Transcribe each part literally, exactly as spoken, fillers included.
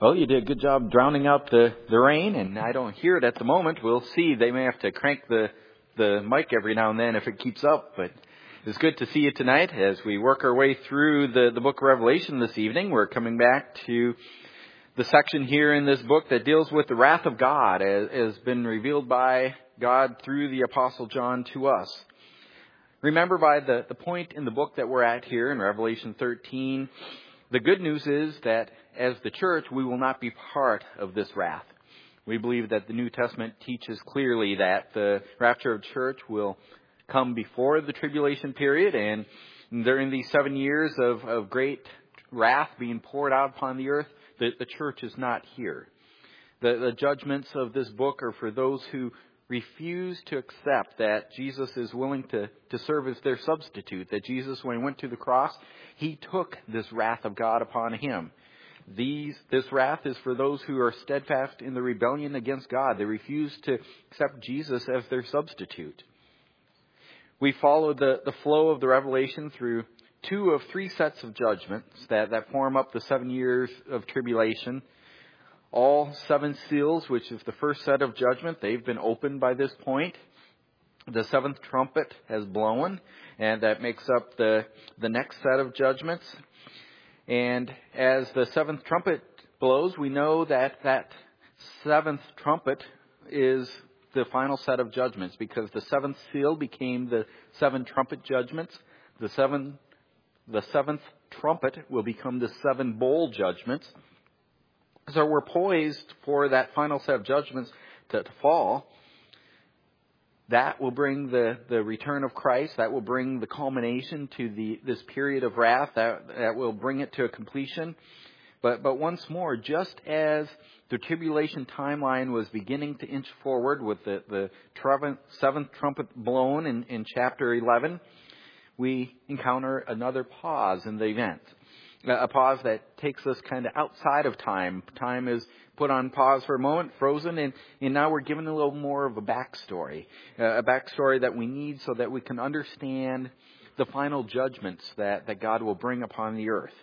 Well, you did a good job drowning out the, the rain, and I don't hear it at the moment. We'll see. They may have to crank the, the mic every now and then if it keeps up. But it's good to see you tonight as we work our way through the, the book of Revelation this evening. We're coming back to the section here in this book that deals with the wrath of God as has been revealed by God through the Apostle John to us. Remember, by the, the point in the book that we're at here in Revelation thirteen, the good news is that as the church, we will not be part of this wrath. We believe that the New Testament teaches clearly that the rapture of the church will come before the tribulation period, and during these seven years of, of great wrath being poured out upon the earth, the, the church is not here. The, the judgments of this book are for those who refuse to accept that Jesus is willing to, to serve as their substitute, that Jesus, when he went to the cross, he took this wrath of God upon him. These, this wrath is for those who are steadfast in the rebellion against God. They refuse to accept Jesus as their substitute. We follow the, the flow of the Revelation through two of three sets of judgments that, that form up the seven years of tribulation. All seven seals, which is the first set of judgment, they've been opened by this point. The seventh trumpet has blown, and that makes up the, the next set of judgments. And as the seventh trumpet blows, we know that that seventh trumpet is the final set of judgments, because the seventh seal became the seven trumpet judgments. The seven, the seventh trumpet will become the seven bowl judgments. So we're poised for that final set of judgments to, to fall. That will bring the, the return of Christ. That will bring the culmination to the this period of wrath. That, that will bring it to a completion. But but once more, just as the tribulation timeline was beginning to inch forward with the, the seventh trumpet blown in, in chapter eleven, we encounter another pause in the event. A pause that takes us kind of outside of time. Time is put on pause for a moment, frozen, and, and now we're given a little more of a backstory. Uh, a backstory that we need so that we can understand the final judgments that, that God will bring upon the earth.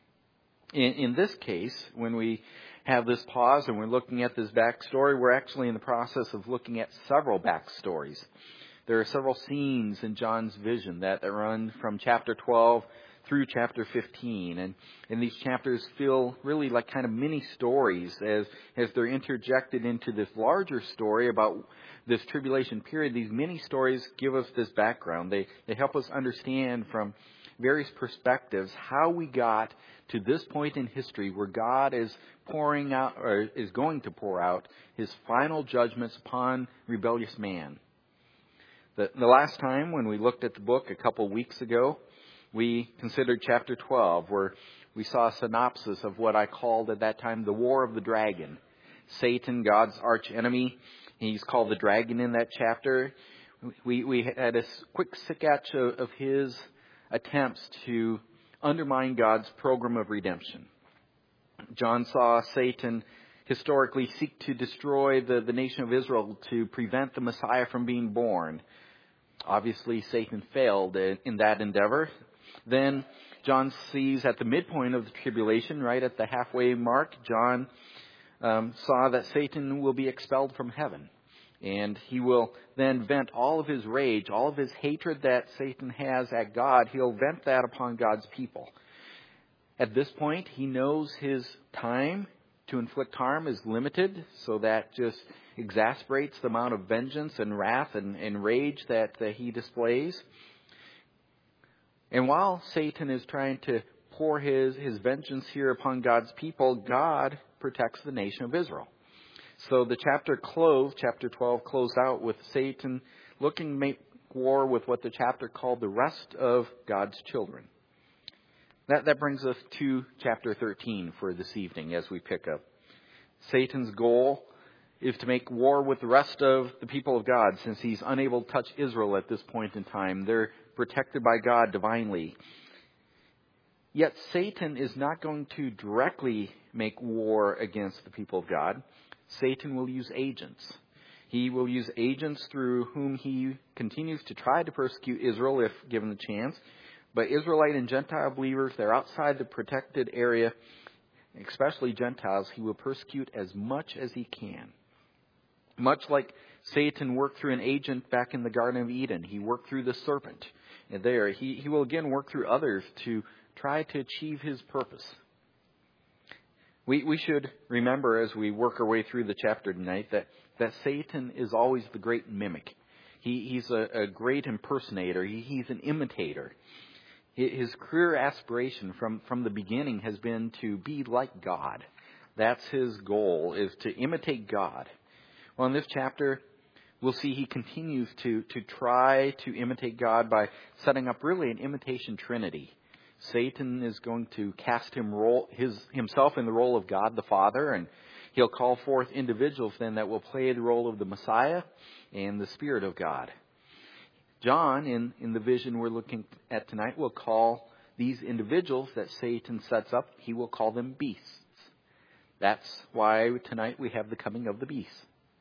In, in this case, when we have this pause and we're looking at this backstory, we're actually in the process of looking at several backstories. There are several scenes in John's vision that, that run from chapter twelve through chapter fifteen, and, and these chapters feel really like kind of mini stories as, as they're interjected into this larger story about this tribulation period. These mini stories give us this background. They, they help us understand from various perspectives how we got to this point in history where God is pouring out, or is going to pour out, his final judgments upon rebellious man. The, the last time when we looked at the book a couple weeks ago, we considered chapter twelve, where we saw a synopsis of what I called at that time the War of the Dragon. Satan, God's arch enemy, he's called the dragon in that chapter. We we had a quick sketch of, of his attempts to undermine God's program of redemption. John saw Satan historically seek to destroy the, the nation of Israel to prevent the Messiah from being born. Obviously, Satan failed in, in that endeavor. Then John sees at the midpoint of the tribulation, right at the halfway mark, John um, saw that Satan will be expelled from heaven. And he will then vent all of his rage, all of his hatred that Satan has at God, he'll vent that upon God's people. At this point, he knows his time to inflict harm is limited, so that just exasperates the amount of vengeance and wrath and, and rage that, that he displays. And while Satan is trying to pour his, his vengeance here upon God's people, God protects the nation of Israel. So the chapter closed, chapter twelve, closed out with Satan looking to make war with what the chapter called the rest of God's children. That, that brings us to chapter thirteen for this evening as we pick up. Satan's goal is to make war with the rest of the people of God, since he's unable to touch Israel at this point in time. They're protected by God divinely. Yet Satan is not going to directly make war against the people of God. Satan will use agents. He will use agents through whom he continues to try to persecute Israel if given the chance. But Israelite and Gentile believers, they're outside the protected area especially Gentiles, he will persecute as much as he can. Much like Satan worked through an agent back in the Garden of Eden, he worked through the serpent. And there, he, he will again work through others to try to achieve his purpose. We we should remember as we work our way through the chapter tonight that, that Satan is always the great mimic. He He's a, a great impersonator. He, he's an imitator. His career aspiration from, from the beginning has been to be like God. That's his goal, is to imitate God. Well, in this chapter, we'll see he continues to, to try to imitate God by setting up really an imitation trinity. Satan is going to cast him role, his, himself in the role of God the Father, and he'll call forth individuals then that will play the role of the Messiah and the Spirit of God. John, in, in the vision we're looking at tonight, will call these individuals that Satan sets up, he will call them beasts. That's why tonight we have the coming of the beast.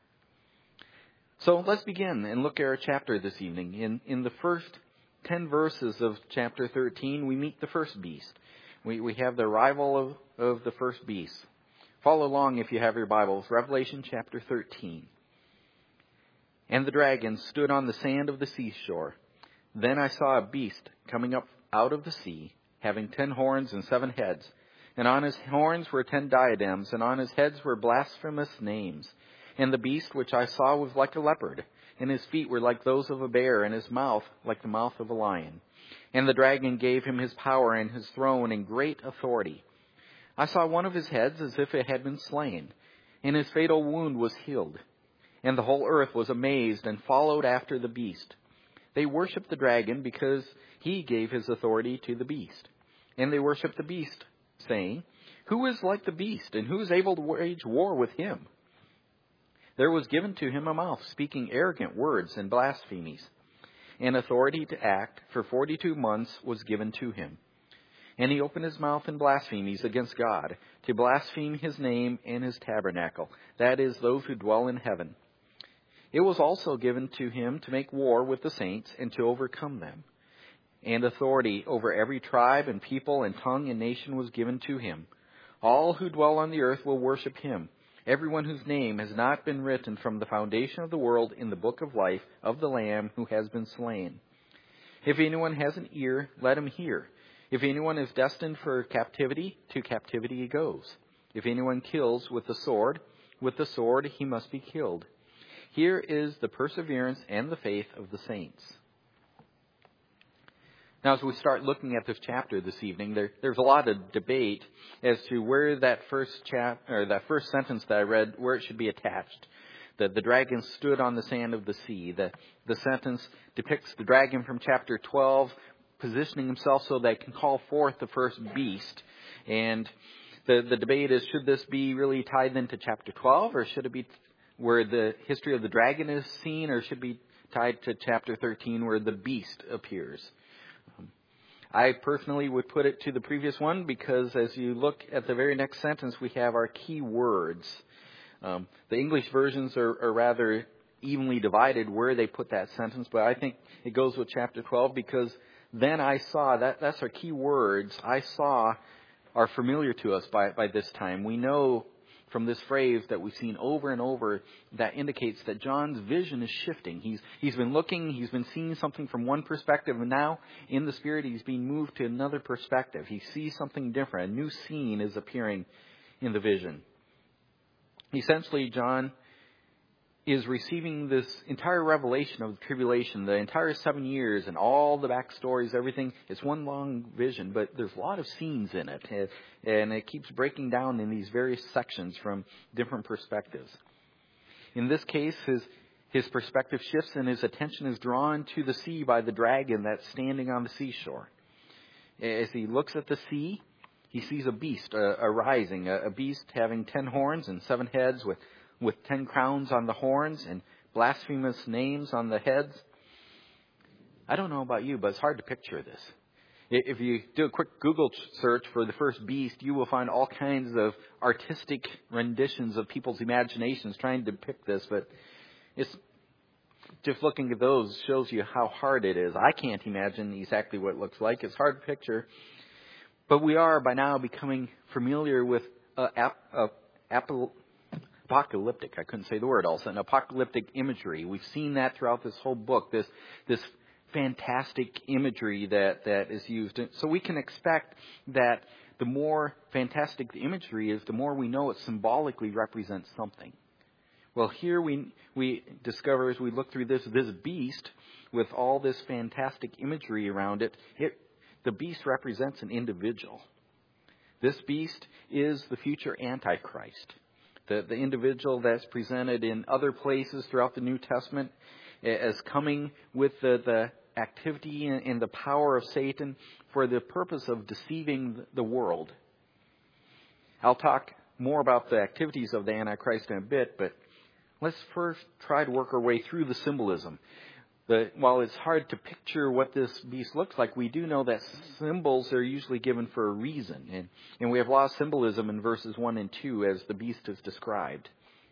So let's begin and look at our chapter this evening. In, in the first ten verses of chapter thirteen, we meet the first beast. We, we have the arrival of, of the first beast. Follow along if you have your Bibles. Revelation chapter thirteen. And the dragon stood on the sand of the seashore. Then I saw a beast coming up out of the sea, having ten horns and seven heads. And on his horns were ten diadems, and on his heads were blasphemous names. And the beast which I saw was like a leopard, and his feet were like those of a bear, and his mouth like the mouth of a lion. And the dragon gave him his power and his throne and great authority. I saw one of his heads as if it had been slain, and his fatal wound was healed. And the whole earth was amazed and followed after the beast. They worshipped the dragon because he gave his authority to the beast. And they worshipped the beast, saying, Who is like the beast, and who is able to wage war with him? There was given to him a mouth, speaking arrogant words and blasphemies. And authority to act for forty-two months was given to him. And he opened his mouth in blasphemies against God, to blaspheme his name and his tabernacle, that is, those who dwell in heaven. It was also given to him to make war with the saints and to overcome them. And authority over every tribe and people and tongue and nation was given to him. All who dwell on the earth will worship him, everyone whose name has not been written from the foundation of the world in the book of life of the Lamb who has been slain. If anyone has an ear, let him hear. If anyone is destined for captivity, to captivity he goes. If anyone kills with the sword, with the sword he must be killed. Here is the perseverance and the faith of the saints. Now, as we start looking at this chapter this evening, there, there's a lot of debate as to where that first chap or that first sentence that I read, where it should be attached. The, the dragon stood on the sand of the sea. The, the sentence depicts the dragon from chapter twelve, positioning himself so that it can call forth the first beast. And the, the debate is, should this be really tied into chapter twelve, or should it be where the history of the dragon is seen, or should it be tied to chapter thirteen where the beast appears? Um, I personally would put it to the previous one, because as you look at the very next sentence, we have our key words. Um, the English versions are, are rather evenly divided where they put that sentence, but I think it goes with chapter twelve, because then I saw, that that's our key words, I saw are familiar to us by, by this time. We know from this phrase that we've seen over and over that indicates that John's vision is shifting. He's he's been looking, he's been seeing something from one perspective, and now in the Spirit he's being moved to another perspective. He sees something different. A new scene is appearing in the vision. Essentially, John is receiving this entire revelation of the tribulation, the entire seven years and all the backstories, everything. It's one long vision, but there's a lot of scenes in it. And it keeps breaking down in these various sections from different perspectives. In this case, his, his perspective shifts and his attention is drawn to the sea by the dragon that's standing on the seashore. As he looks at the sea, he sees a beast uh, arising, a, a beast having ten horns and seven heads with with ten crowns on the horns and blasphemous names on the heads. I don't know about you, but it's hard to picture this. If you do a quick Google search for the first beast, you will find all kinds of artistic renditions of people's imaginations trying to depict this, but it's just looking at those shows you how hard it is. I can't imagine exactly what it looks like. It's hard to picture. But we are by now becoming familiar with uh, ap, uh, apol- apocalyptic, I couldn't say the word, also, an apocalyptic imagery. We've seen that throughout this whole book, this this fantastic imagery that, that is used. So we can expect that the more fantastic the imagery is, the more we know it symbolically represents something. Well, here we we discover as we look through this, this beast with all this fantastic imagery around it, it the beast represents an individual. This beast is the future Antichrist, the, the individual that's presented in other places throughout the New Testament as coming with the, the activity and, and the power of Satan for the purpose of deceiving the world. I'll talk more about the activities of the Antichrist in a bit, but let's first try to work our way through the symbolism. The, while it's hard to picture what this beast looks like, we do know that symbols are usually given for a reason. And, and we have a lot of symbolism in verses one and two as the beast is described.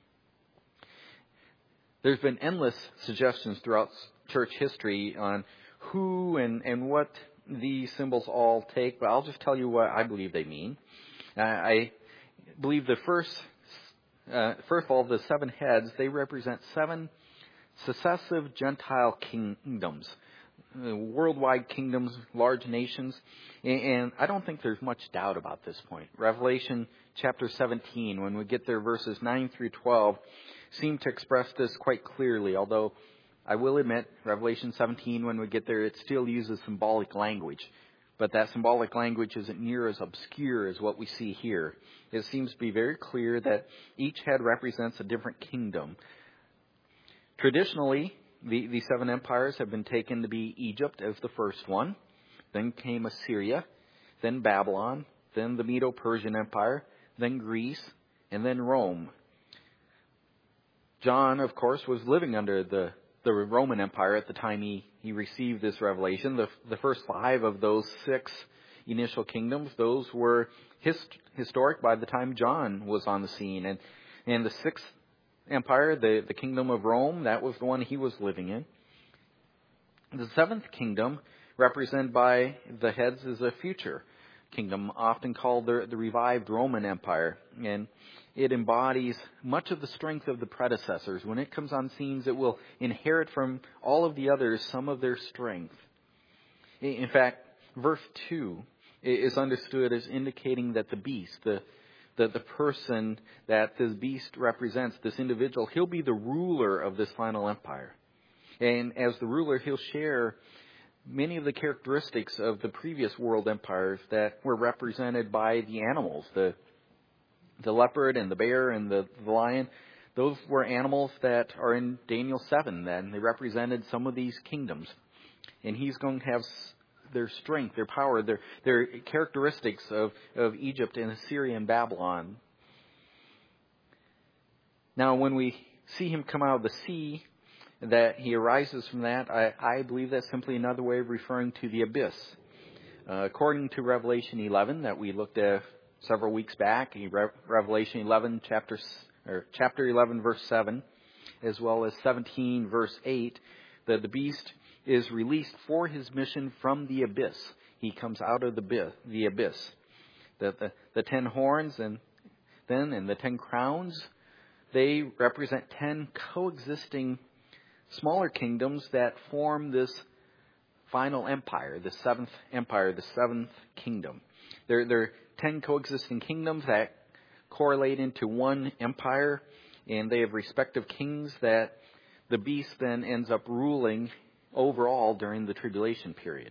There's been endless suggestions throughout church history on who and, and what these symbols all take, but I'll just tell you what I believe they mean. Uh, I believe the first, uh, first of all, the seven heads, they represent seven successive Gentile kingdoms, uh, worldwide kingdoms, large nations, and, and I don't think there's much doubt about this point. Revelation chapter seventeen, when we get there, verses nine through twelve, seem to express this quite clearly, although I will admit, Revelation seventeen, when we get there, it still uses symbolic language, but that symbolic language isn't near as obscure as what we see here. It seems to be very clear that each head represents a different kingdom. Traditionally, the, the seven empires have been taken to be Egypt as the first one. Then came Assyria, then Babylon, then the Medo-Persian Empire, then Greece, and then Rome. John, of course, was living under the, the Roman Empire at the time he, he received this revelation. The, the first five of those six initial kingdoms, those were hist, historic by the time John was on the scene. And, and the sixth empire, the, the kingdom of Rome, that was the one he was living in. The seventh kingdom, represented by the heads, is a future kingdom, often called the, the revived Roman Empire. And it embodies much of the strength of the predecessors. When it comes on scenes, it will inherit from all of the others some of their strength. In fact, verse two is understood as indicating that the beast, the The, the person that this beast represents, this individual, he'll be the ruler of this final empire. And as the ruler, he'll share many of the characteristics of the previous world empires that were represented by the animals, the the leopard and the bear and the, the lion. Those were animals that are in Daniel seven, and they represented some of these kingdoms. And he's going to have their strength, their power, their their characteristics of, of Egypt and Assyria and Babylon. Now, when we see him come out of the sea, that he arises from that, I, I believe that's simply another way of referring to the abyss. Uh, according to Revelation eleven, that we looked at several weeks back, Revelation eleven, chapter, or chapter eleven, verse seven, as well as seventeen, verse eight, that the beast is released for his mission from the abyss. He comes out of the, the abyss. The, the, the ten horns and then and the ten crowns, they represent ten coexisting smaller kingdoms that form this final empire, the seventh empire, the seventh kingdom. They're, they're ten coexisting kingdoms that correlate into one empire, and they have respective kings that the beast then ends up ruling overall during the tribulation period.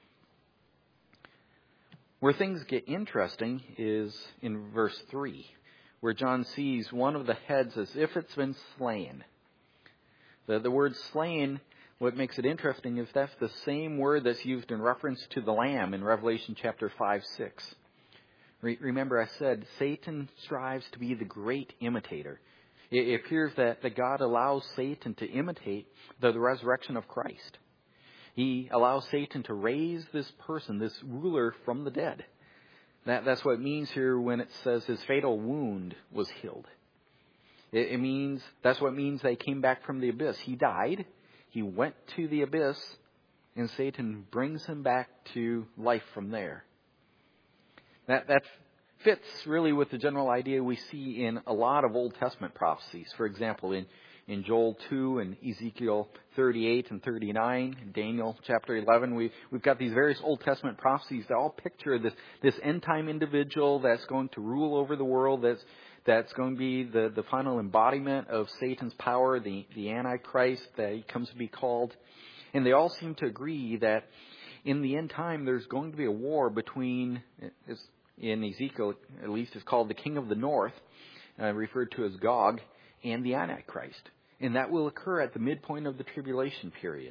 Where things get interesting is in verse three, where John sees one of the heads as if it's been slain. The, the word slain, what makes it interesting is that's the same word that's used in reference to the Lamb in Revelation chapter five, six. Re- remember I said Satan strives to be the great imitator. It appears that, that God allows Satan to imitate the, the resurrection of Christ. He allows Satan to raise this person, this ruler, from the dead. That, that's what it means here when it says his fatal wound was healed. It, it means, that's what it means they came back from the abyss. He died, he went to the abyss, and Satan brings him back to life from there. That, that's fits really with the general idea we see in a lot of Old Testament prophecies. For example, in, in Joel two and Ezekiel thirty-eight and thirty-nine, Daniel chapter eleven, we, we've got these various Old Testament prophecies that all picture this, this end-time individual that's going to rule over the world, that's, that's going to be the, the final embodiment of Satan's power, the, the Antichrist that he comes to be called. And they all seem to agree that in the end time there's going to be a war between, in Ezekiel at least it's called the King of the North, uh, referred to as Gog, and the Antichrist. And that will occur at the midpoint of the tribulation period.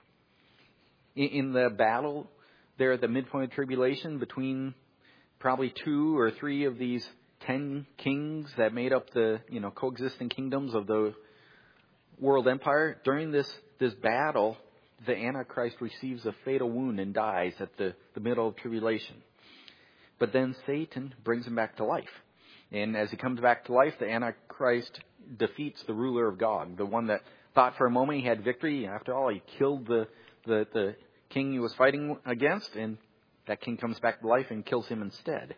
In, in the battle there at the midpoint of tribulation between probably two or three of these ten kings that made up the, you know, coexisting kingdoms of the world empire, during this, this battle, the Antichrist receives a fatal wound and dies at the, the middle of tribulation. But then Satan brings him back to life. And as he comes back to life, the Antichrist defeats the ruler of Gog, the one that thought for a moment he had victory. After all, he killed the, the, the king he was fighting against, and that king comes back to life and kills him instead.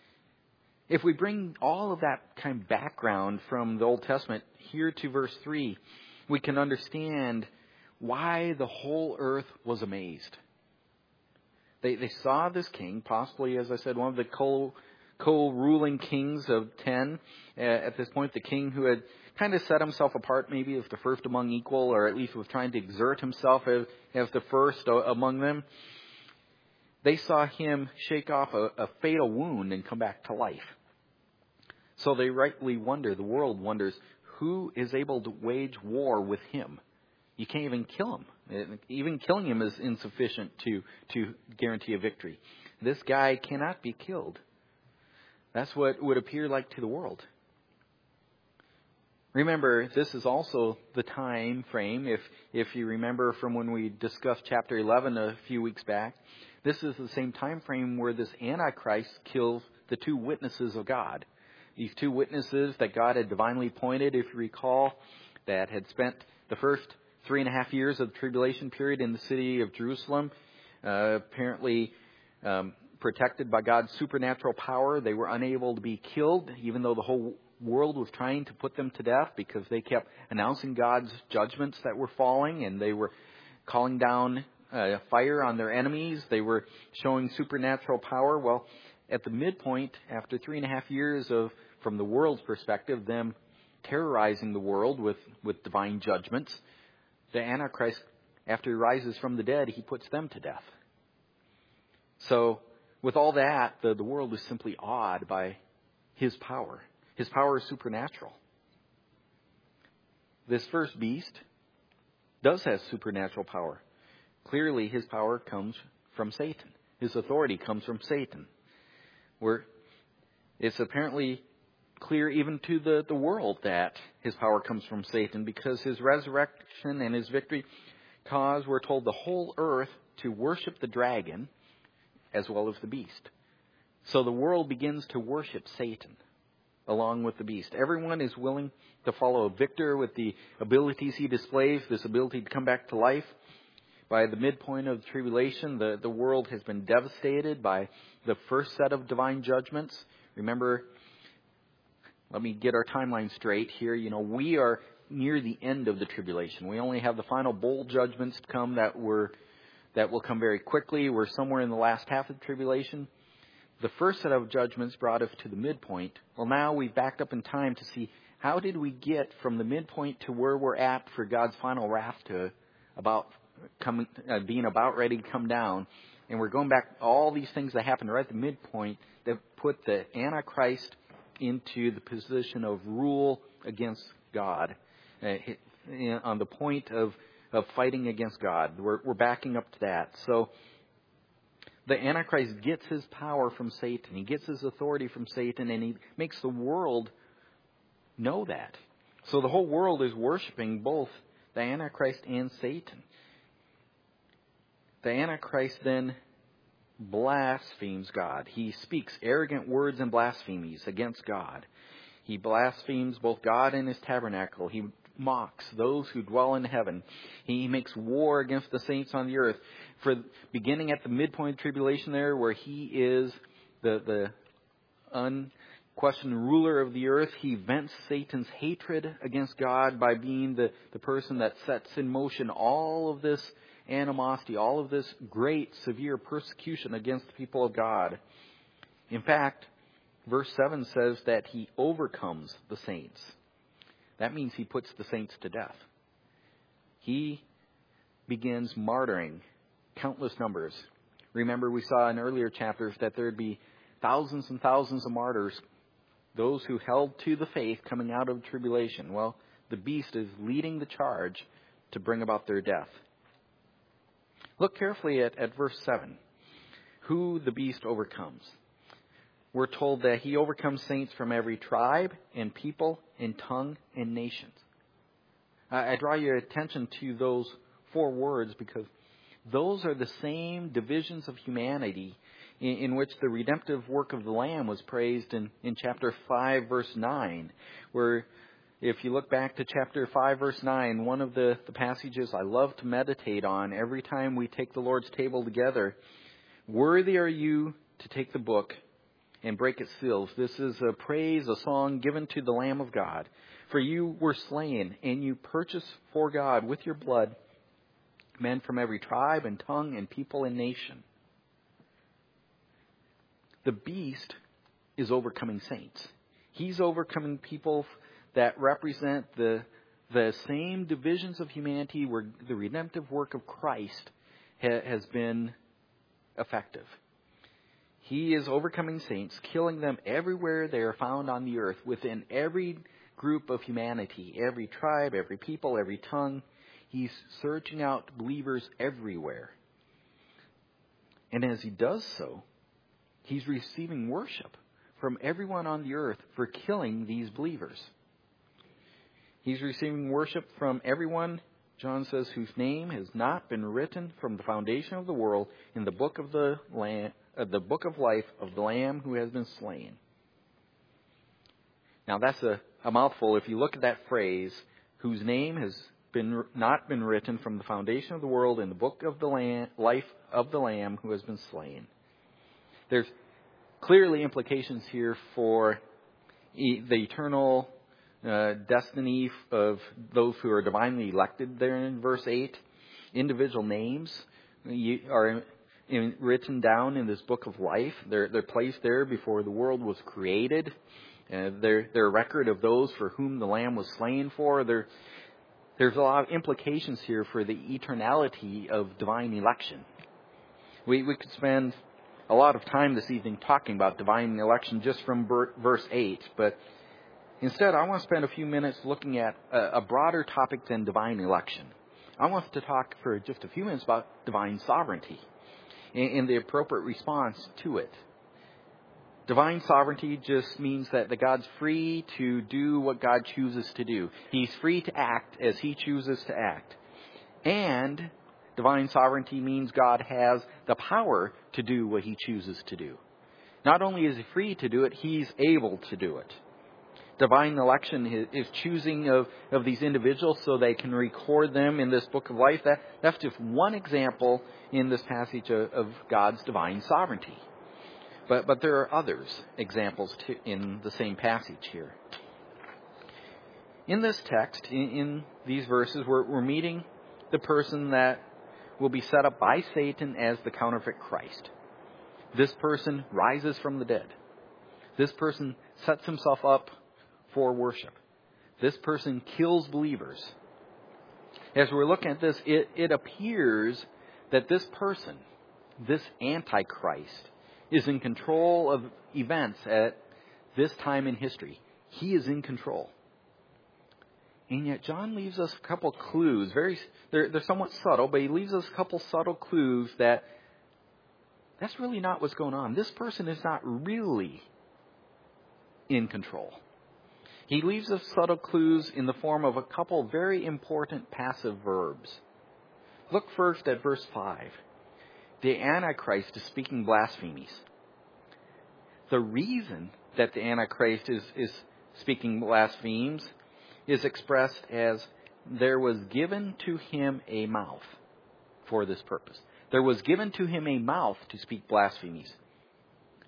If we bring all of that kind of background from the Old Testament here to verse three, we can understand why the whole earth was amazed. They they saw this king, possibly, as I said, one of the co, co-ruling kings of ten. Uh, at this point, the king who had kind of set himself apart maybe as the first among equal, or at least was trying to exert himself as, as the first among them. They saw him shake off a, a fatal wound and come back to life. So they rightly wonder, the world wonders, who is able to wage war with him? You can't even kill him. Even killing him is insufficient to, to guarantee a victory. This guy cannot be killed. That's what it would appear like to the world. Remember, this is also the time frame, if, if you remember from when we discussed chapter eleven a few weeks back, this is the same time frame where this Antichrist kills the two witnesses of God. These two witnesses that God had divinely appointed, if you recall, that had spent the first three and a half years of the tribulation period in the city of Jerusalem, uh, apparently um, protected by God's supernatural power. They were unable to be killed, even though the whole world was trying to put them to death, because they kept announcing God's judgments that were falling, and they were calling down uh, fire on their enemies. They were showing supernatural power. Well, at the midpoint, after three and a half years of, from the world's perspective, them terrorizing the world with, with divine judgments, the Antichrist, after he rises from the dead, he puts them to death. So, with all that, the, the world is simply awed by his power. His power is supernatural. This first beast does have supernatural power. Clearly, his power comes from Satan. His authority comes from Satan. Where it's apparently clear even to the, the world that his power comes from Satan, because his resurrection and his victory cause, we're told, the whole earth to worship the dragon as well as the beast. So the world begins to worship Satan along with the beast. Everyone is willing to follow a victor with the abilities he displays, this ability to come back to life. By the midpoint of the tribulation, the, the world has been devastated by the first set of divine judgments. Remember, let me get our timeline straight here. You know, we are near the end of the tribulation. We only have the final bowl judgments to come that were that will come very quickly. We're somewhere in the last half of the tribulation. The first set of judgments brought us to the midpoint. Well, now we've backed up in time to see how did we get from the midpoint to where we're at for God's final wrath to about coming, uh, being about ready to come down. And we're going back all these things that happened right at the midpoint that put the Antichrist into the position of rule against God, uh, on the point of, of fighting against God. We're, we're backing up to that. So the Antichrist gets his power from Satan. He gets his authority from Satan, and he makes the world know that. So the whole world is worshiping both the Antichrist and Satan. The Antichrist then blasphemes God. He speaks arrogant words and blasphemies against God. He blasphemes both God and his tabernacle. He mocks those who dwell in heaven. He makes war against the saints on the earth. For beginning at the midpoint of tribulation there, where he is the, the unquestioned ruler of the earth. He vents Satan's hatred against God by being the, the person that sets in motion all of this animosity, all of this great, severe persecution against the people of God. In fact, verse seven says that he overcomes the saints. That means he puts the saints to death. He begins martyring countless numbers. Remember, we saw in earlier chapters that there would be thousands and thousands of martyrs, those who held to the faith coming out of tribulation. Well, the beast is leading the charge to bring about their death. Look carefully at, at verse seven. Who the beast overcomes. We're told that he overcomes saints from every tribe and people and tongue and nations. I, I draw your attention to those four words because those are the same divisions of humanity in, in which the redemptive work of the Lamb was praised in, in chapter five, verse nine, where if you look back to chapter five, verse nine, one of the, the passages I love to meditate on every time we take the Lord's table together, worthy are you to take the book and break its seals. This is a praise, a song given to the Lamb of God. For you were slain, and you purchased for God with your blood men from every tribe and tongue and people and nation. The beast is overcoming saints. He's overcoming people that represent the, the same divisions of humanity where the redemptive work of Christ ha, has been effective. He is overcoming saints, killing them everywhere they are found on the earth, within every group of humanity, every tribe, every people, every tongue. He's searching out believers everywhere. And as he does so, he's receiving worship from everyone on the earth for killing these believers. He's receiving worship from everyone, John says, whose name has not been written from the foundation of the world in the book of the Lamb, uh, the book of life of the Lamb who has been slain. Now that's a, a mouthful. If you look at that phrase, whose name has been not been written from the foundation of the world in the book of the Lamb, life of the Lamb who has been slain. There's clearly implications here for e- the eternal uh, destiny of those who are divinely elected there in verse eight. Individual names are in, written down in this book of life. They're, they're placed there before the world was created. Uh, they're, they're a record of those for whom the Lamb was slain for. They're, there's a lot of implications here for the eternality of divine election. We, we could spend a lot of time this evening talking about divine election just from ber- verse eight, but instead I want to spend a few minutes looking at a, a broader topic than divine election. I want to talk for just a few minutes about divine sovereignty and, and the appropriate response to it. Divine sovereignty just means that the God's free to do what God chooses to do. He's free to act as he chooses to act. And divine sovereignty means God has the power to do what he chooses to do. Not only is he free to do it, he's able to do it. Divine election is choosing of, of these individuals so they can record them in this book of life. That, that's just one example in this passage of, of God's divine sovereignty. But, but there are others examples too in the same passage here. In this text, in, in these verses, we're, we're meeting the person that will be set up by Satan as the counterfeit Christ. This person rises from the dead. This person sets himself up for worship. This person kills believers. As we're looking at this, it, it appears that this person, this Antichrist, is in control of events at this time in history. He is in control. And yet John leaves us a couple clues. Very, they're, they're somewhat subtle, but he leaves us a couple subtle clues that that's really not what's going on. This person is not really in control. He leaves us subtle clues in the form of a couple very important passive verbs. Look first at verse five. The Antichrist is speaking blasphemies. The reason that the Antichrist is, is speaking blasphemies is expressed as there was given to him a mouth for this purpose. There was given to him a mouth to speak blasphemies.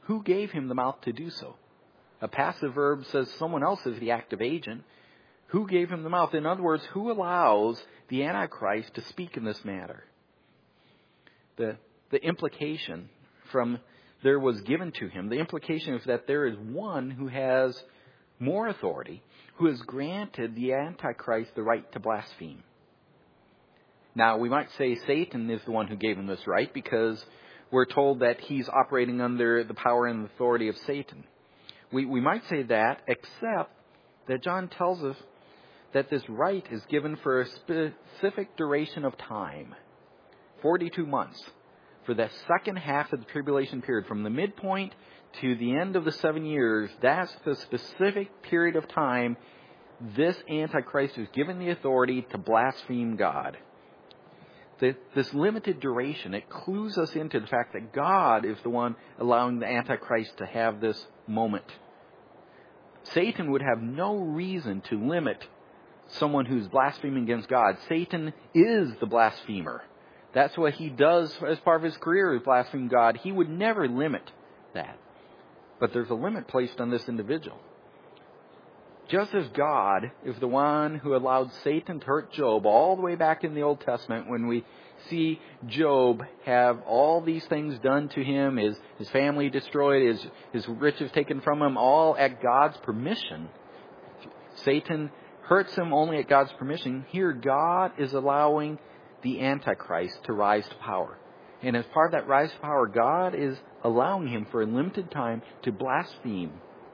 Who gave him the mouth to do so? A passive verb says someone else is the active agent. Who gave him the mouth? In other words, who allows the Antichrist to speak in this matter? The, the implication from there was given to him, the implication is that there is one who has more authority, who has granted the Antichrist the right to blaspheme. Now, we might say Satan is the one who gave him this right because we're told that he's operating under the power and authority of Satan. We, we might say that, except that John tells us that this right is given for a specific duration of time, forty-two months, for the second half of the tribulation period, from the midpoint to the end of the seven years. That's the specific period of time this Antichrist is given the authority to blaspheme God. The, this limited duration, it clues us into the fact that God is the one allowing the Antichrist to have this moment. Satan would have no reason to limit someone who's blaspheming against God. Satan is the blasphemer. That's what he does as part of his career, is blaspheme God. He would never limit that. But there's a limit placed on this individual. Just as God is the one who allowed Satan to hurt Job all the way back in the Old Testament, when we see Job have all these things done to him, his, his family destroyed, his, his riches taken from him, all at God's permission. Satan hurts him only at God's permission. Here, God is allowing the Antichrist to rise to power. And as part of that rise to power, God is allowing him for a limited time to blaspheme.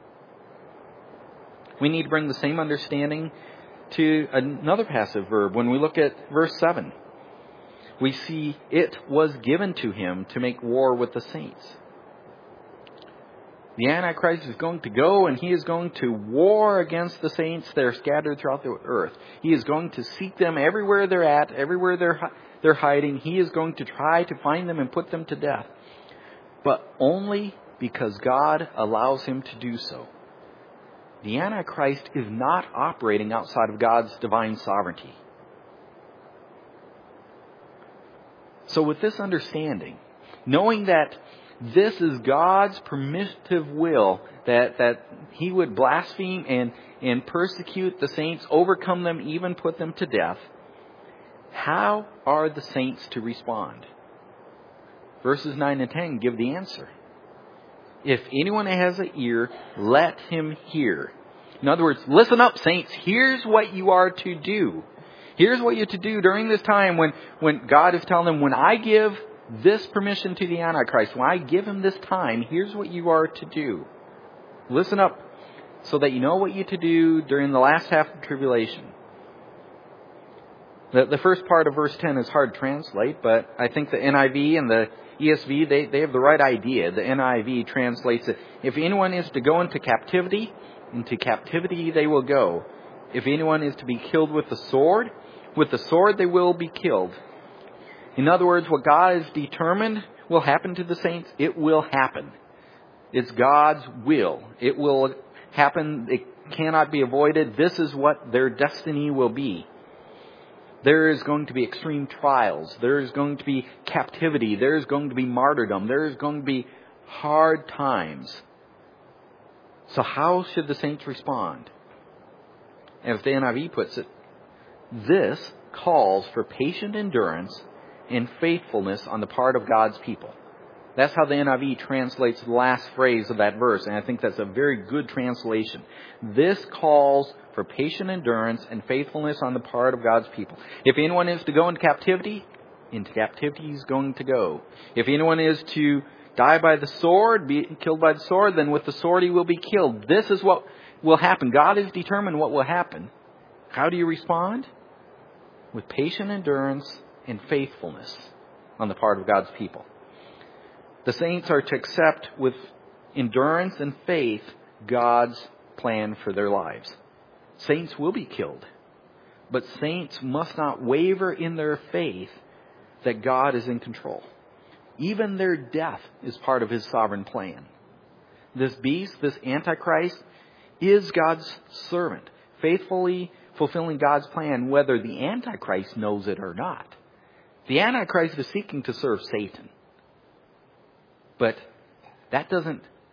We need to bring the same understanding to another passive verb. When we look at verse seven, we see it was given to him to make war with the saints. The Antichrist is going to go and he is going to war against the saints that are scattered throughout the earth. He is going to seek them everywhere they're at, everywhere they're, they're hiding. He is going to try to find them and put them to death. But only because God allows him to do so. The Antichrist is not operating outside of God's divine sovereignty. So with this understanding, knowing that this is God's permissive will, that, that he would blaspheme and, and persecute the saints, overcome them, even put them to death, how are the saints to respond? Verses nine and ten give the answer. If anyone has an ear, let him hear. In other words, listen up, saints. Here's what you are to do. Here's what you're to do during this time when, when God is telling them, when I give this permission to the Antichrist, when I give him this time, here's what you are to do. Listen up so that you know what you're to do during the last half of the tribulation. The, the first part of verse ten is hard to translate, but I think the N I V and the E S V, they, they have the right idea. The N I V translates it, if anyone is to go into captivity, into captivity they will go. If anyone is to be killed with the sword, with the sword they will be killed. In other words, what God has determined will happen to the saints, it will happen. It's God's will. It will happen. It cannot be avoided. This is what their destiny will be. There is going to be extreme trials. There is going to be captivity. There is going to be martyrdom. There is going to be hard times. So how should the saints respond? As the N I V puts it, this calls for patient endurance and faithfulness on the part of God's people. That's how the N I V translates the last phrase of that verse, and I think that's a very good translation. This calls for patient endurance and faithfulness on the part of God's people. If anyone is to go into captivity, into captivity he's going to go. If anyone is to die by the sword, be killed by the sword, then with the sword he will be killed. This is what will happen. God has determined what will happen. How do you respond? With patient endurance and faithfulness on the part of God's people. The saints are to accept with endurance and faith God's plan for their lives. Saints will be killed, but saints must not waver in their faith that God is in control. Even their death is part of his sovereign plan. This beast, this Antichrist, is God's servant, faithfully fulfilling God's plan, whether the Antichrist knows it or not. The Antichrist is seeking to serve Satan. But that doesn't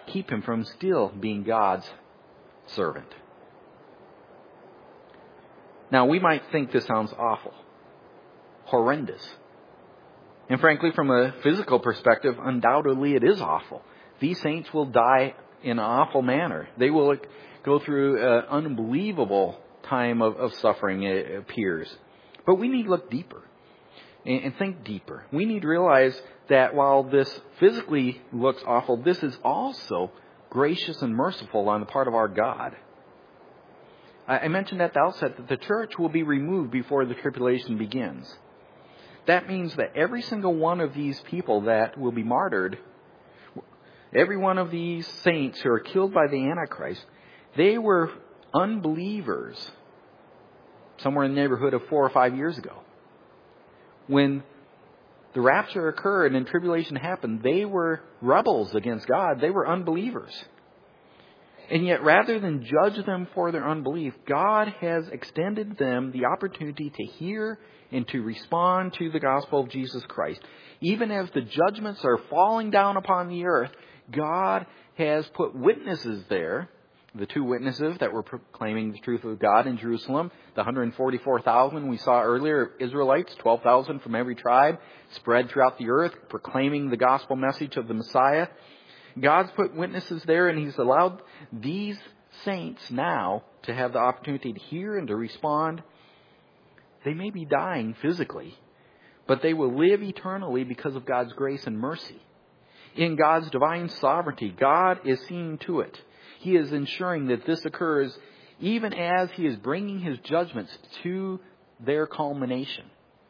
keep him from still being God's servant. Now, we might think this sounds awful, horrendous. And frankly, from a physical perspective, undoubtedly it is awful. These saints will die in an awful manner. They will go through an unbelievable time of, of suffering, it appears. But we need to look deeper and, and think deeper. We need to realize that while this physically looks awful, this is also gracious and merciful on the part of our God. I mentioned at the outset that the church will be removed before the tribulation begins. That means that every single one of these people that will be martyred, every one of these saints who are killed by the Antichrist, they were unbelievers somewhere in the neighborhood of four or five years ago. When the rapture occurred and tribulation happened, they were rebels against God. They were unbelievers. And yet, rather than judge them for their unbelief, God has extended them the opportunity to hear and to respond to the gospel of Jesus Christ. Even as the judgments are falling down upon the earth, God has put witnesses there, the two witnesses that were proclaiming the truth of God in Jerusalem, the one hundred forty-four thousand we saw earlier, Israelites, twelve thousand from every tribe, spread throughout the earth, proclaiming the gospel message of the Messiah. God's put witnesses there, and He's allowed these saints now to have the opportunity to hear and to respond. They may be dying physically, but they will live eternally because of God's grace and mercy. In God's divine sovereignty, God is seeing to it. He is ensuring that this occurs even as He is bringing His judgments to their culmination.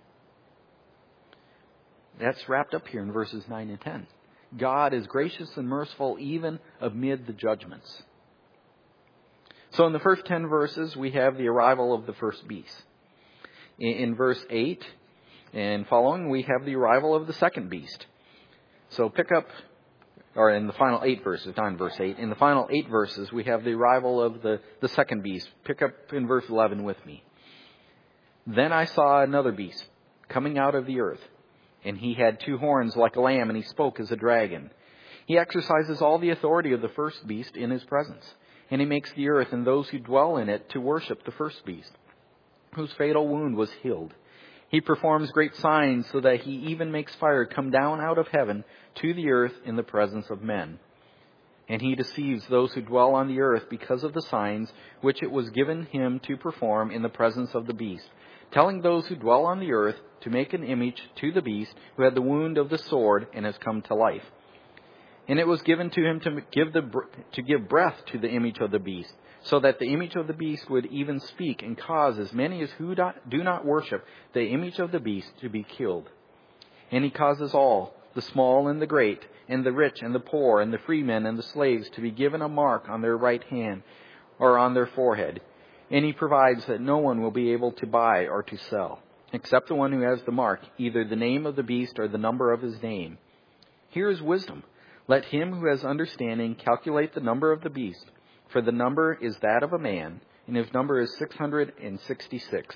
That's wrapped up here in verses nine and ten. God is gracious and merciful even amid the judgments. So in the first ten verses, we have the arrival of the first beast. In, in verse eight and following, we have the arrival of the second beast. So pick up, or in the final eight verses, not in verse eight, in the final eight verses, we have the arrival of the, the second beast. Pick up in verse eleven with me. Then I saw another beast coming out of the earth. And he had two horns like a lamb, and he spoke as a dragon. He exercises all the authority of the first beast in his presence. And he makes the earth and those who dwell in it to worship the first beast, whose fatal wound was healed. He performs great signs so that he even makes fire come down out of heaven to the earth in the presence of men. And he deceives those who dwell on the earth because of the signs which it was given him to perform in the presence of the beast, telling those who dwell on the earth to make an image to the beast who had the wound of the sword and has come to life. And it was given to him to give the to give breath to the image of the beast, so that the image of the beast would even speak and cause as many as who do not worship the image of the beast to be killed. And he causes all, the small and the great, and the rich and the poor, and the freemen and the slaves, to be given a mark on their right hand or on their forehead. And he provides that no one will be able to buy or to sell, except the one who has the mark, either the name of the beast or the number of his name. Here is wisdom. Let him who has understanding calculate the number of the beast, for the number is that of a man, and his number is six hundred sixty-six.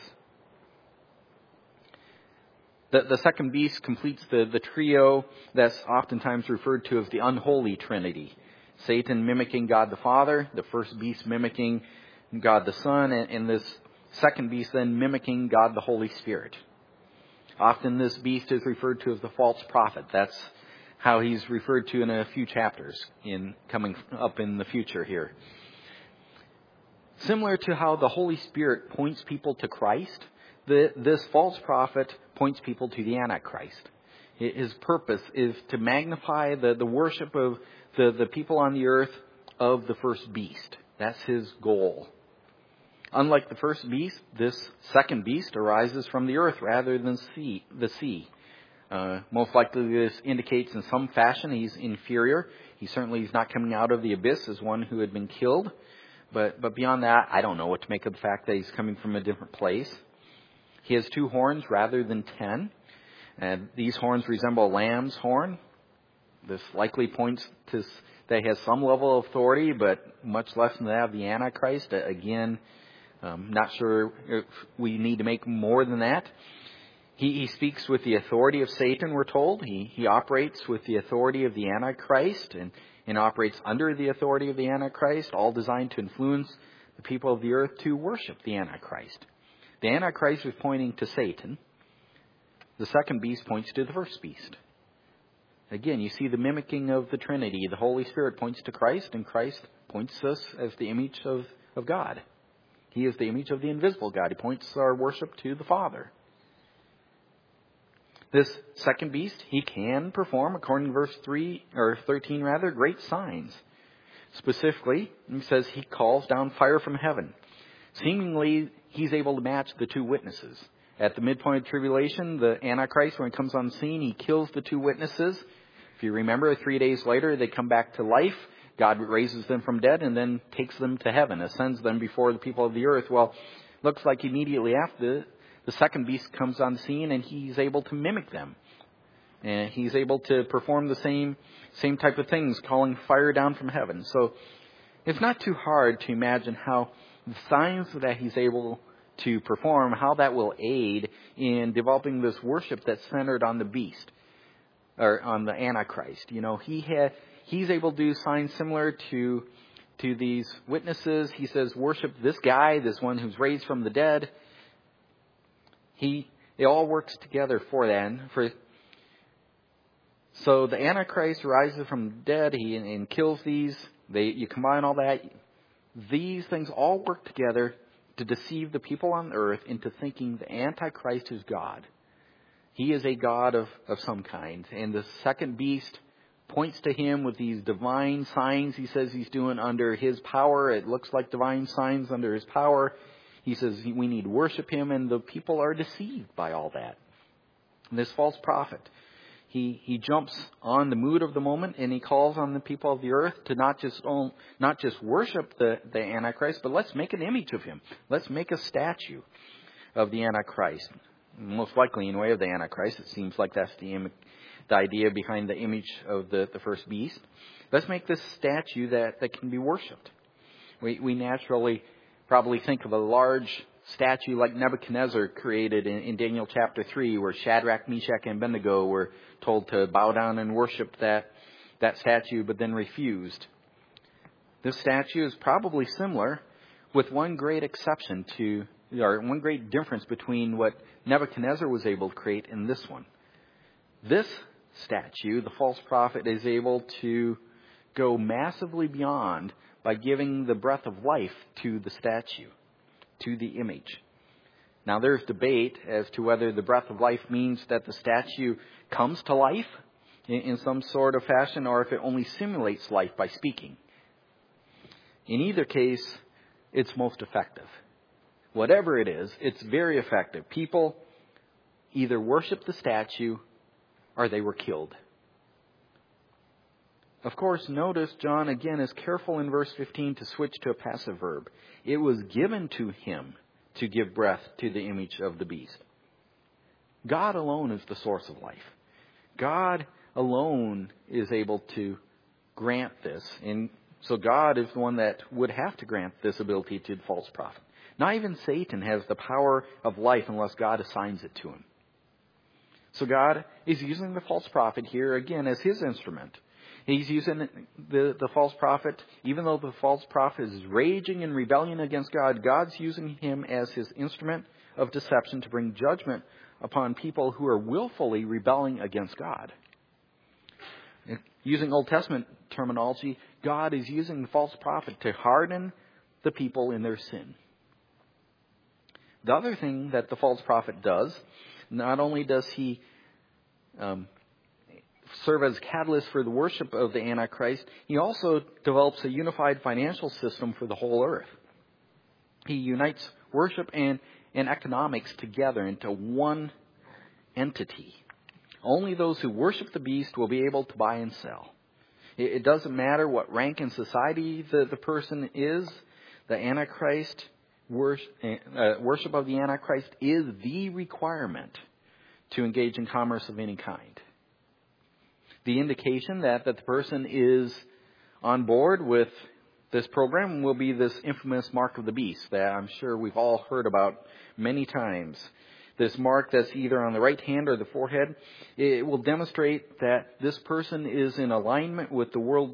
The, the second beast completes the, the trio that's oftentimes referred to as the unholy trinity. Satan mimicking God the Father, the first beast mimicking God the Son, and, and this second beast then mimicking God the Holy Spirit. Often this beast is referred to as the false prophet. That's how he's referred to in a few chapters in coming up in the future here. Similar to how the Holy Spirit points people to Christ, the, this false prophet points people to the Antichrist. His purpose is to magnify the, the worship of the, the people on the earth of the first beast. That's his goal. Unlike the first beast, this second beast arises from the earth rather than sea, the sea. Uh, most likely this indicates in some fashion he's inferior. He certainly is not coming out of the abyss as one who had been killed. But, but beyond that, I don't know what to make of the fact that he's coming from a different place. He has two horns rather than ten. And these horns resemble a lamb's horn. This likely points to that he has some level of authority, but much less than that of the Antichrist. Again, Um, not sure if we need to make more than that. He, he speaks with the authority of Satan, we're told. He, he operates with the authority of the Antichrist, and, and operates under the authority of the Antichrist, all designed to influence the people of the earth to worship the Antichrist. The Antichrist is pointing to Satan. The second beast points to the first beast. Again, you see the mimicking of the Trinity. The Holy Spirit points to Christ, and Christ points us as the image of, of God. He is the image of the invisible God. He points our worship to the Father. This second beast, he can perform, according to verse three or thirteen rather, great signs. Specifically, he says he calls down fire from heaven. Seemingly, he's able to match the two witnesses. At the midpoint of tribulation, the Antichrist, when he comes on scene, he kills the two witnesses. If you remember, three days later, they come back to life. God raises them from dead and then takes them to heaven, ascends them before the people of the earth. Well, looks like immediately after, the second beast comes on scene and he's able to mimic them. And he's able to perform the same same type of things, calling fire down from heaven. So it's not too hard to imagine how the signs that he's able to perform, how that will aid in developing this worship that's centered on the beast, or on the Antichrist. You know, he had, he's able to do signs similar to to these witnesses. He says, worship this guy, this one who's raised from the dead. He, it all works together for that. For, so the Antichrist rises from the dead, he and, and kills these. They, you combine all that. These things all work together to deceive the people on earth into thinking the Antichrist is God. He is a god of, of some kind. And the second beast points to him with these divine signs he says he's doing under his power. It looks like divine signs under his power. He says we need to worship him, and the people are deceived by all that. And this false prophet, he he jumps on the mood of the moment, and he calls on the people of the earth to not just own, not just worship the, the Antichrist, but let's make an image of him. Let's make a statue of the Antichrist. Most likely in the way of the Antichrist. It seems like that's the, Im- the idea behind the image of the, the first beast. Let's make this statue that, that can be worshipped. We, we naturally probably think of a large statue like Nebuchadnezzar created in, in Daniel chapter three, where Shadrach, Meshach, and Abednego were told to bow down and worship that, that statue, but then refused. This statue is probably similar, with one great exception to, or one great difference between what Nebuchadnezzar was able to create and this one. This statue, the false prophet, is able to go massively beyond by giving the breath of life to the statue, to the image. Now, there's debate as to whether the breath of life means that the statue comes to life in, in some sort of fashion, or if it only simulates life by speaking. In either case, it's most effective. Whatever it is, it's very effective. People either worship the statue or they were killed. Of course, notice John again is careful in verse fifteen to switch to a passive verb. It was given to him to give breath to the image of the beast. God alone is the source of life. God alone is able to grant this. And so God is the one that would have to grant this ability to the false prophet. Not even Satan has the power of life unless God assigns it to him. So God is using the false prophet here again as his instrument. He's using the, the false prophet, even though the false prophet is raging in rebellion against God, God's using him as his instrument of deception to bring judgment upon people who are willfully rebelling against God. Using Old Testament terminology, God is using the false prophet to harden the people in their sin. The other thing that the false prophet does, not only does he um, serve as a catalyst for the worship of the Antichrist, he also develops a unified financial system for the whole earth. He unites worship and, and economics together into one entity. Only those who worship the beast will be able to buy and sell. It, it doesn't matter what rank in society the, the person is. The Antichrist Worship, uh, worship of the Antichrist is the requirement to engage in commerce of any kind. The indication that, that the person is on board with this program will be this infamous mark of the beast that I'm sure we've all heard about many times. This mark that's either on the right hand or the forehead. It will demonstrate that this person is in alignment with the world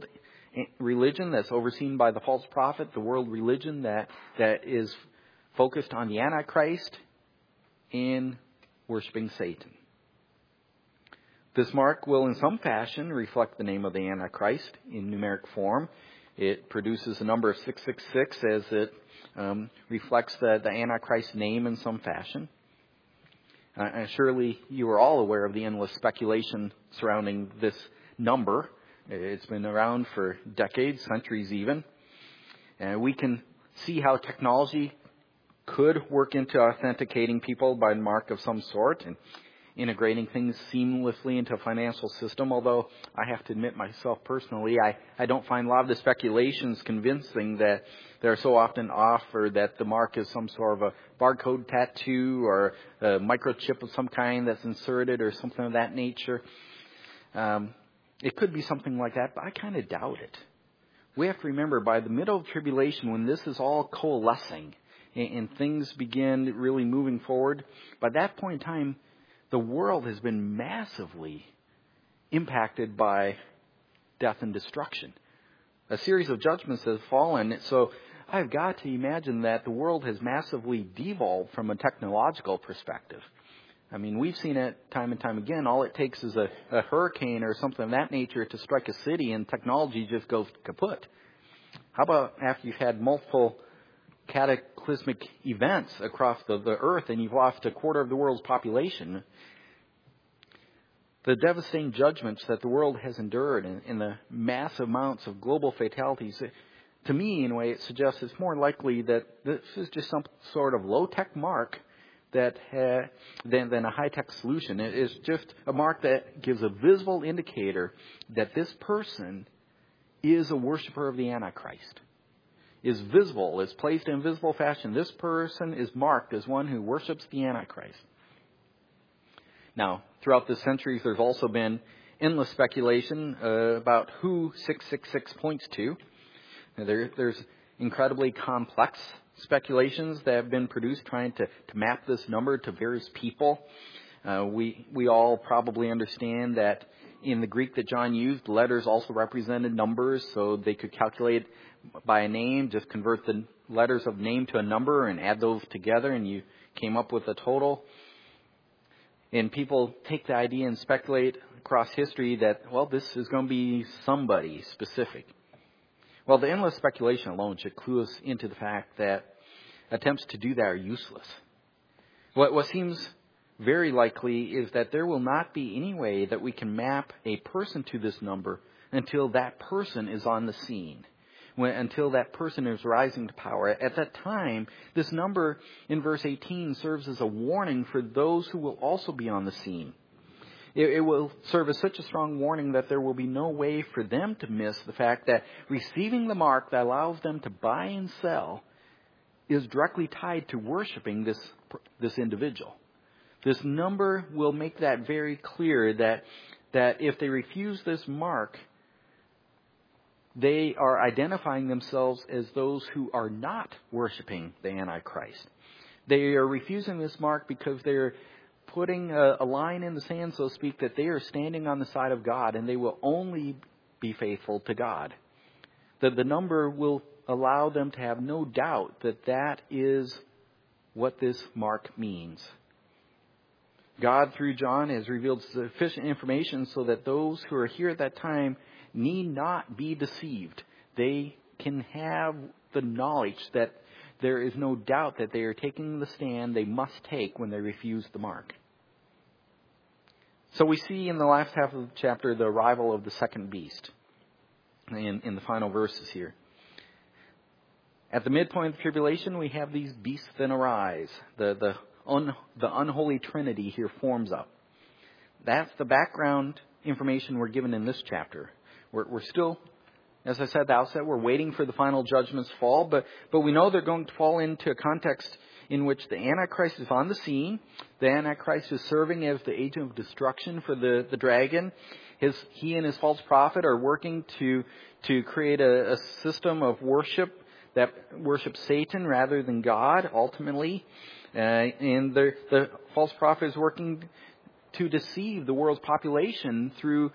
religion that's overseen by the false prophet, the world religion that, that is focused on the Antichrist and worshiping Satan. This mark will in some fashion reflect the name of the Antichrist in numeric form. It produces the number of six six six as it um, reflects the, the Antichrist name in some fashion. Uh, and surely you are all aware of the endless speculation surrounding this number. It's been around for decades, centuries even. And we can see how technology could work into authenticating people by a mark of some sort and integrating things seamlessly into a financial system, although I have to admit myself personally, I, I don't find a lot of the speculations convincing that they're so often off, or that the mark is some sort of a barcode tattoo or a microchip of some kind that's inserted or something of that nature. Um, it could be something like that, but I kind of doubt it. We have to remember, by the middle of tribulation, when this is all coalescing and, and things begin really moving forward, by that point in time, the world has been massively impacted by death and destruction. A series of judgments has fallen. So I've got to imagine that the world has massively devolved from a technological perspective. I mean, we've seen it time and time again. All it takes is a, a hurricane or something of that nature to strike a city, and technology just goes kaput. How about after you've had multiple cataclysmic events across the, the earth and you've lost a quarter of the world's population? The devastating judgments that the world has endured and, and the massive amounts of global fatalities, to me, in a way, it suggests it's more likely that this is just some sort of low-tech mark that ha, than, than a high-tech solution. It is just a mark that gives a visible indicator that this person is a worshiper of the Antichrist. Is visible, is placed in visible fashion. This person is marked as one who worships the Antichrist. Now, throughout the centuries, there's also been endless speculation uh, about who six six six points to. There, there's incredibly complex speculations that have been produced trying to, to map this number to various people. Uh, we we all probably understand that in the Greek that John used, letters also represented numbers, so they could calculate by a name, just convert the letters of name to a number and add those together, and you came up with a total. And people take the idea and speculate across history that, well, this is going to be somebody specific. Well, the endless speculation alone should clue us into the fact that attempts to do that are useless. What, what seems very likely is that there will not be any way that we can map a person to this number until that person is on the scene. When, until that person is rising to power. At that time, this number in verse eighteen serves as a warning for those who will also be on the scene. It, it will serve as such a strong warning that there will be no way for them to miss the fact that receiving the mark that allows them to buy and sell is directly tied to worshiping this, this individual. This number will make that very clear, that, that if they refuse this mark, they are identifying themselves as those who are not worshiping the Antichrist. They are refusing this mark because they're putting a, a line in the sand, so to speak, that they are standing on the side of God and they will only be faithful to God. That the number will allow them to have no doubt that that is what this mark means. God, through John, has revealed sufficient information so that those who are here at that time need not be deceived. They can have the knowledge that there is no doubt that they are taking the stand they must take when they refuse the mark. So we see in the last half of the chapter the arrival of the second beast in, in the final verses here. At the midpoint of the tribulation, we have these beasts then arise. The, the, un, the unholy trinity here forms up. That's the background information we're given in this chapter. We're, we're still, as I said at the outset, we're waiting for the final judgments to fall, but, but we know they're going to fall into a context in which the Antichrist is on the scene. The Antichrist is serving as the agent of destruction for the, the dragon. His, he and his false prophet are working to, to create a, a system of worship that worships Satan rather than God, ultimately. Uh, and the, the false prophet is working to deceive the world's population through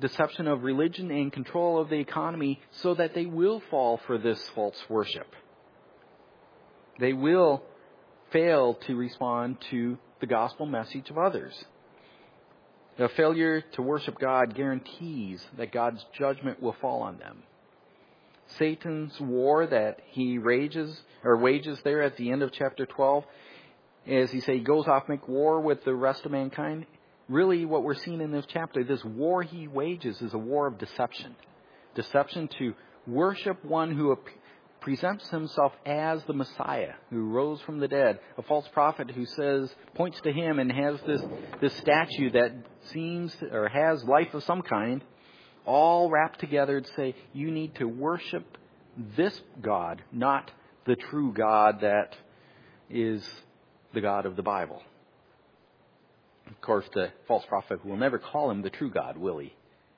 deception of religion and control of the economy so that they will fall for this false worship. They will fail to respond to the gospel message of others. The failure to worship God guarantees that God's judgment will fall on them. Satan's war that he rages or wages there at the end of chapter twelve, as he say, he goes off make war with the rest of mankind. Really, what we're seeing in this chapter, this war he wages is a war of deception. Deception to worship one who presents himself as the Messiah who rose from the dead, a false prophet who says, points to him and has this, this statue that seems or has life of some kind, all wrapped together to say, you need to worship this God, not the true God that is the God of the Bible. Of course, the false prophet will never call him the true God, will he?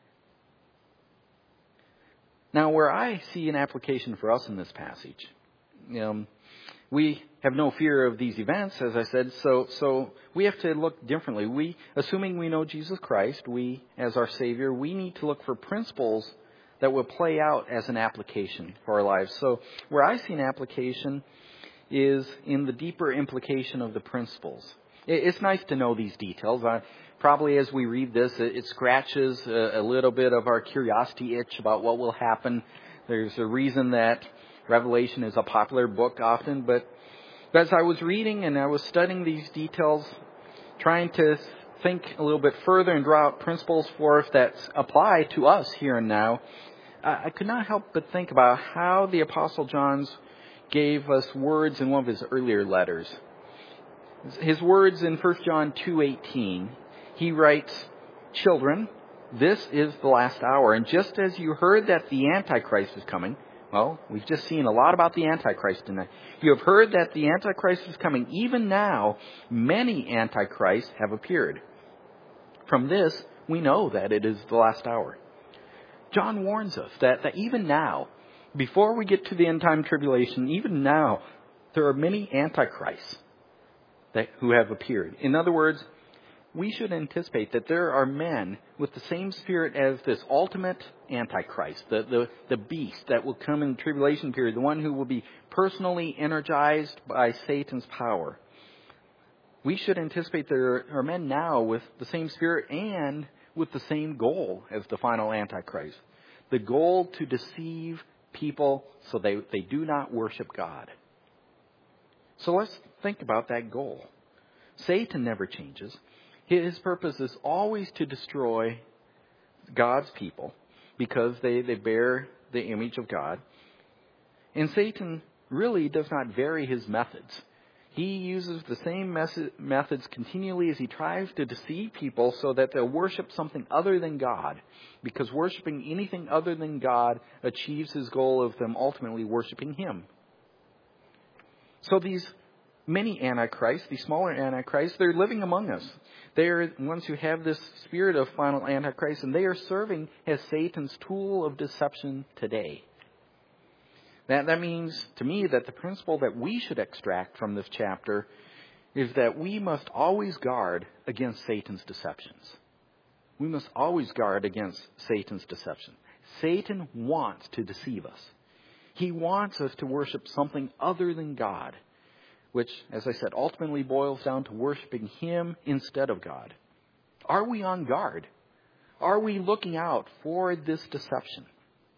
Now, where I see an application for us in this passage, um, we have no fear of these events, as I said, so so we have to look differently. We, assuming we know Jesus Christ, we, as our Savior, we need to look for principles that will play out as an application for our lives. So where I see an application is in the deeper implication of the principles. It's nice to know these details. I, probably as we read this, it, it scratches a, a little bit of our curiosity itch about what will happen. There's a reason that Revelation is a popular book often. But as I was reading and I was studying these details, trying to think a little bit further and draw out principles for us that apply to us here and now, I, I could not help but think about how the Apostle John gave us words in one of his earlier letters. His words in First John two eighteen, he writes, "Children, this is the last hour. And just as you heard that the Antichrist is coming," well, we've just seen a lot about the Antichrist tonight. "You have heard that the Antichrist is coming. Even now, many Antichrists have appeared. From this, we know that it is the last hour." John warns us that, that even now, before we get to the end time tribulation, even now, there are many Antichrists that, who have appeared. In other words, we should anticipate that there are men with the same spirit as this ultimate Antichrist, the, the, the beast that will come in the tribulation period, the one who will be personally energized by Satan's power. We should anticipate there are men now with the same spirit and with the same goal as the final Antichrist. The goal to deceive people so they, they do not worship God. So let's think about that goal. Satan never changes. His purpose is always to destroy God's people because they, they bear the image of God. And Satan really does not vary his methods. He uses the same mes- methods continually as he tries to deceive people so that they'll worship something other than God. Because worshiping anything other than God achieves his goal of them ultimately worshiping him. So these many antichrists, these smaller antichrists, they're living among us. They're ones who have this spirit of final antichrist, and they are serving as Satan's tool of deception today. That, that means to me that the principle that we should extract from this chapter is that we must always guard against Satan's deceptions. We must always guard against Satan's deception. Satan wants to deceive us. He wants us to worship something other than God, which, as I said, ultimately boils down to worshiping him instead of God. Are we on guard? Are we looking out for this deception?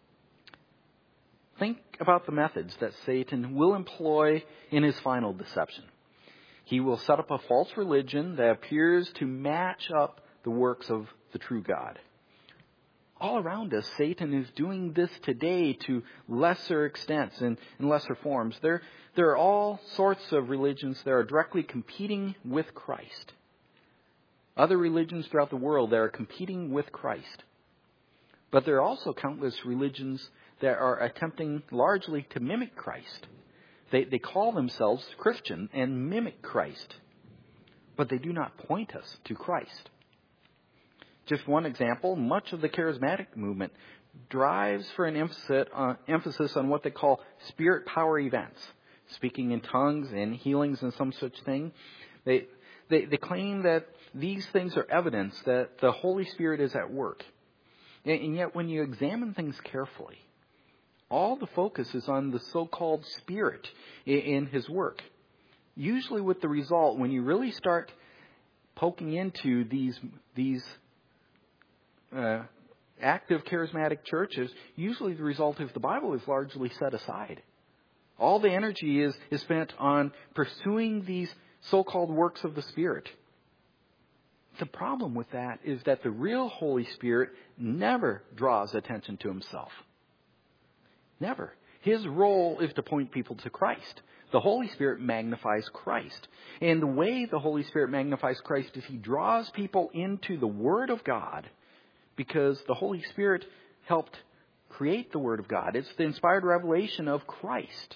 Think about the methods that Satan will employ in his final deception. He will set up a false religion that appears to match up the works of the true God. All around us, Satan is doing this today to lesser extents and in lesser forms. There, there are all sorts of religions that are directly competing with Christ. Other religions throughout the world that are competing with Christ. But there are also countless religions that are attempting largely to mimic Christ. They, they call themselves Christian and mimic Christ. But they do not point us to Christ. Just one example, much of the charismatic movement drives for an emphasis on, emphasis on what they call spirit power events, speaking in tongues and healings and some such thing. They, they, they claim that these things are evidence that the Holy Spirit is at work. And, and yet when you examine things carefully, all the focus is on the so-called Spirit in, in His work. Usually with the result, when you really start poking into these these uh, active charismatic churches, usually the result is the Bible is largely set aside. All the energy is, is spent on pursuing these so-called works of the Spirit. The problem with that is that the real Holy Spirit never draws attention to Himself. Never. His role is to point people to Christ. The Holy Spirit magnifies Christ. And the way the Holy Spirit magnifies Christ is He draws people into the Word of God, because the Holy Spirit helped create the Word of God. It's the inspired revelation of Christ.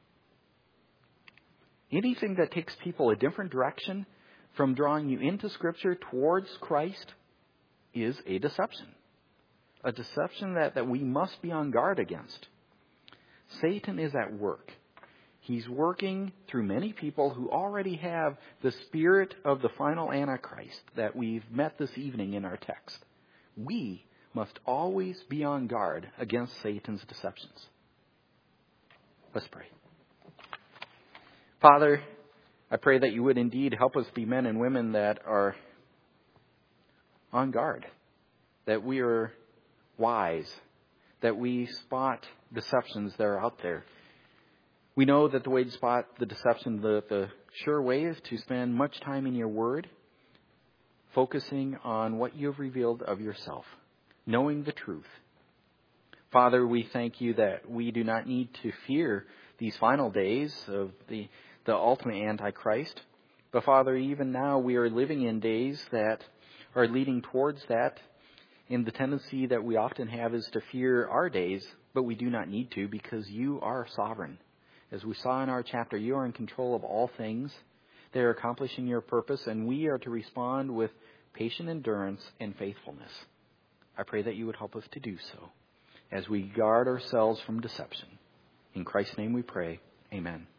Anything that takes people a different direction from drawing you into Scripture towards Christ is a deception. A deception that, that we must be on guard against. Satan is at work. He's working through many people who already have the spirit of the final Antichrist that we've met this evening in our text. We must always be on guard against Satan's deceptions. Let's pray. Father, I pray that you would indeed help us be men and women that are on guard, that we are wise, that we spot deceptions that are out there. We know that the way to spot the deception, the, the sure way is to spend much time in your Word, focusing on what you have revealed of yourself, knowing the truth. Father, we thank you that we do not need to fear these final days of the, the ultimate Antichrist. But Father, even now we are living in days that are leading towards that. And the tendency that we often have is to fear our days, but we do not need to, because you are sovereign. As we saw in our chapter, you are in control of all things. They are accomplishing your purpose, and we are to respond with patient endurance and faithfulness. I pray that you would help us to do so as we guard ourselves from deception. In Christ's name we pray. Amen.